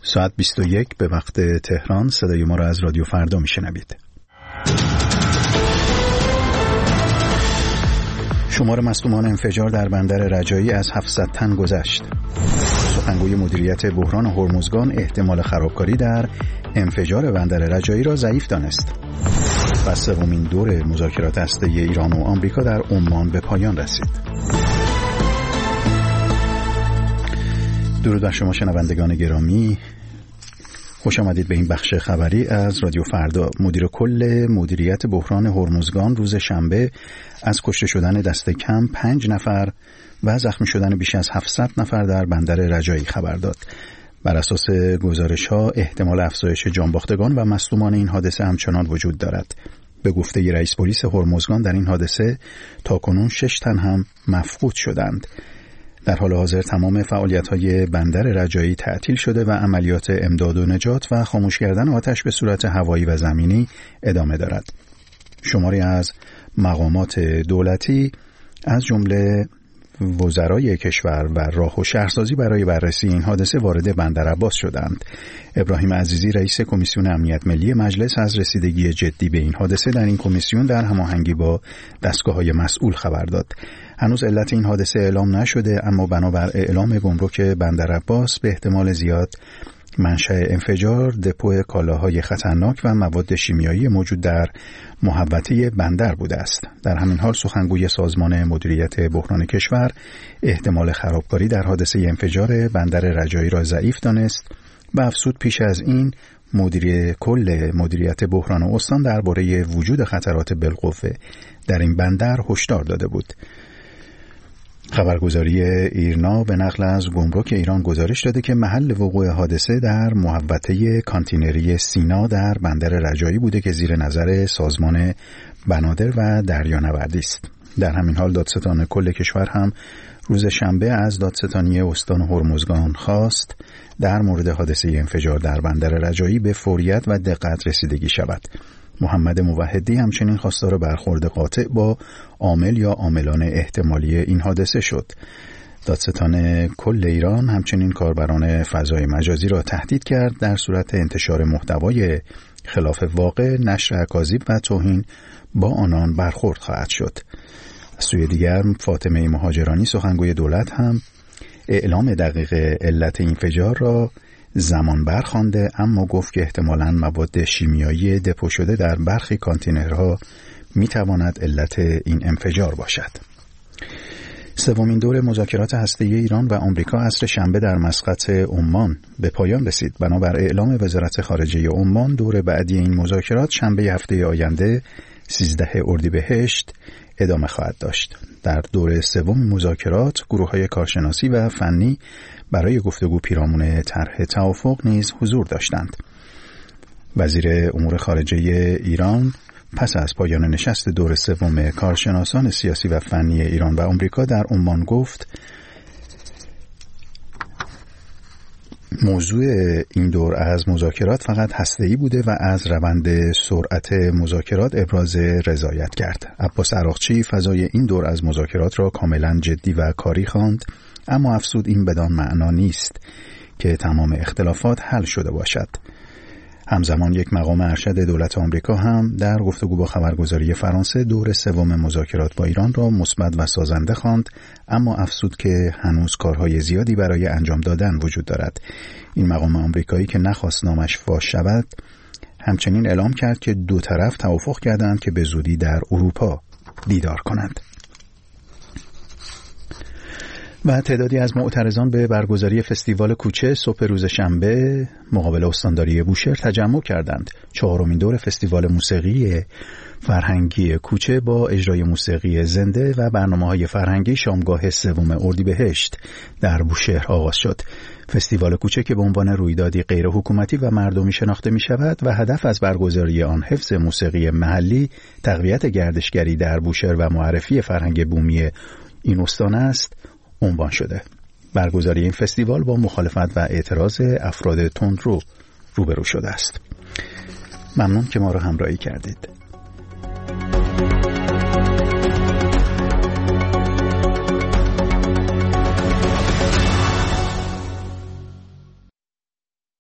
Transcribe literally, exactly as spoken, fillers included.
ساعت بیست و یک به وقت تهران. صدای ما را از رادیو فردا میشنوید. شمار مصدومان انفجار در بندر رجایی از هفتصد تن گذشت. سخنگوی مدیریت بحران هرمزگان احتمال خرابکاری در انفجار بندر رجایی را ضعیف دانست. و سومین دور مذاکرات هسته‌ای ایران و آمریکا در عمان به پایان رسید. درود بر شما شنوندگان گرامی، خوش آمدید به این بخش خبری از رادیو فردا. مدیر کل مدیریت بحران هرمزگان روز شنبه از کشته شدن دست کم پنج نفر و زخمی شدن بیش از هفتصد نفر در بندر رجایی خبر داد. بر اساس گزارش‌ها احتمال افزایش جانباختگان و مصدومان این حادثه همچنان وجود دارد. به گفته رئیس پلیس هرمزگان در این حادثه تاکنون شش تن هم مفقود شدند. در حال حاضر تمام فعالیت‌های بندر رجایی تعطیل شده و عملیات امداد و نجات و خاموش کردن آتش به صورت هوایی و زمینی ادامه دارد. شماری از مقامات دولتی از جمله وزرای کشور و راه و شهرسازی برای بررسی این حادثه وارد بندر عباس شدند. ابراهیم عزیزی رئیس کمیسیون امنیت ملی مجلس از رسیدگی جدی به این حادثه در این کمیسیون در هماهنگی با دستگاه‌های مسئول خبر داد. هنوز علت این حادثه اعلام نشده، اما بنابر اعلام گمرک بندر عباس به احتمال زیاد منشأ انفجار دپو کالاهای خطرناک و مواد شیمیایی موجود در محوطه بندر بوده است. در همین حال سخنگوی سازمان مدیریت بحران کشور احتمال خرابکاری در حادثه انفجار بندر رجایی را ضعیف دانست و افزود پیش از این مدیر کل مدیریت بحران استان درباره وجود خطرات بالقوه در این بندر هشدار داده بود. خبرگزاری ایرنا به نقل از گمرک ایران گزارش داده که محل وقوع حادثه در محوطه کانتینری سینا در بندر رجایی بوده که زیر نظر سازمان بنادر و دریانوردی است. در همین حال دادستان کل کشور هم روز شنبه از دادستانی استان هرمزگان خواست در مورد حادثه انفجار در بندر رجایی به فوریت و دقت رسیدگی شود. محمد موحدی همچنین خواستار برخورد قاطع با عامل یا عاملان احتمالی این حادثه شد. دادستان کل ایران همچنین کاربران فضای مجازی را تهدید کرد در صورت انتشار محتوای خلاف واقع، نشر اکاذیب و توهین با آنان برخورد خواهد شد. از سوی دیگر فاطمه مهاجرانی سخنگوی دولت هم اعلام دقیق علت انفجار را زمان برخوانده، اما گفت که احتمالاً مواد شیمیایی دپو شده در برخی کانتینرها میتواند علت این انفجار باشد. سومین دور مذاکرات هسته‌ای ایران و آمریکا عصر شنبه در مسقط عمان به پایان رسید. بنابر اعلام وزارت خارجه عمان دور بعدی این مذاکرات شنبه هفته آینده سیزده اردیبهشت ادامه خواهد داشت. در دور سوم مذاکرات گروه‌های کارشناسی و فنی برای گفتگو پیرامون طرح توافق نیز حضور داشتند. وزیر امور خارجه ایران پس از پایان نشست دور سوم کارشناسان سیاسی و فنی ایران و آمریکا در عمان گفت موضوع این دور از مذاکرات فقط هسته‌ای بوده و از روند سرعت مذاکرات ابراز رضایت کرد. عباس عراقچی فضای این دور از مذاکرات را کاملا جدی و کاری خواند، اما افزود این بدان معنا نیست که تمام اختلافات حل شده باشد. همزمان یک مقام ارشد دولت آمریکا هم در گفتگو با خبرگزاری فرانسه دور سوم مذاکرات با ایران را مثبت و سازنده خواند، اما افزود که هنوز کارهای زیادی برای انجام دادن وجود دارد. این مقام آمریکایی که نخواست نامش فاش شود همچنین اعلام کرد که دو طرف توافق کردند که به زودی در اروپا دیدار کنند. و تعدادی از معترضان به برگزاری فستیوال کوچه صبح روز شنبه مقابل استانداری بوشهر تجمع کردند. چهارمین دور فستیوال موسیقی فرهنگی کوچه با اجرای موسیقی زنده و برنامه‌های فرهنگی شامگاه سوم اردیبهشت در بوشهر آغاز شد. فستیوال کوچه که به عنوان رویدادی غیر حکومتی و مردمی شناخته می شود و هدف از برگزاری آن حفظ موسیقی محلی، تقویت گردشگری در بوشهر و معرفی فرهنگ بومی این استان است، عنوان شده. برگزاری این فستیوال با مخالفت و اعتراض افراد تندرو روبرو شده است. ممنون که ما را همراهی کردید.